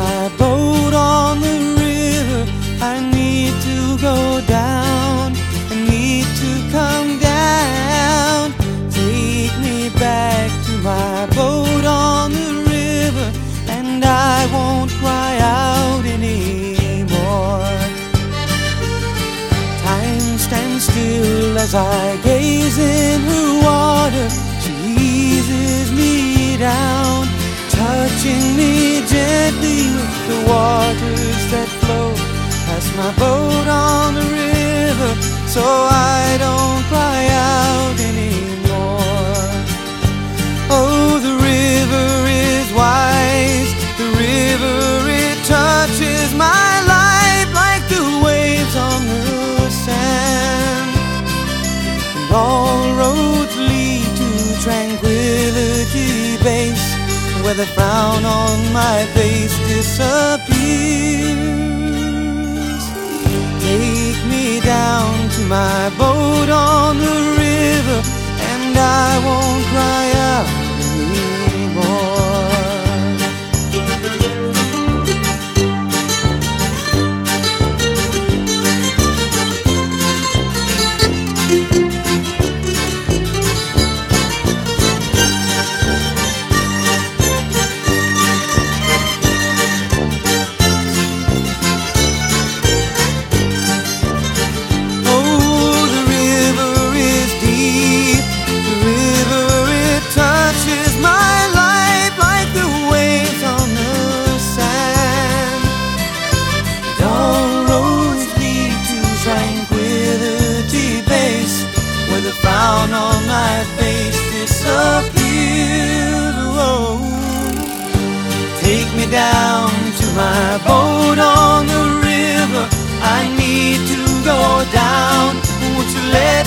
my boat on the river. I need to go down, I need to come down. Take me back to my boat on the river, and I won't cry out anymore. Time stands still as I gaze in her water. She eases me down, touching me gently with the waters that flow past my boat on the river, so I don't cry out anymore. Oh, the river is wise, the river, it touches my life like the waves on the sand. And all roads lead to Tranquility Base, where the frown on my face disappears. Take me down to my boat on the river, and I won't cry out anymore. Frown on my face disappears. Oh, take me down to my boat on the river. I need to go down. Won't you let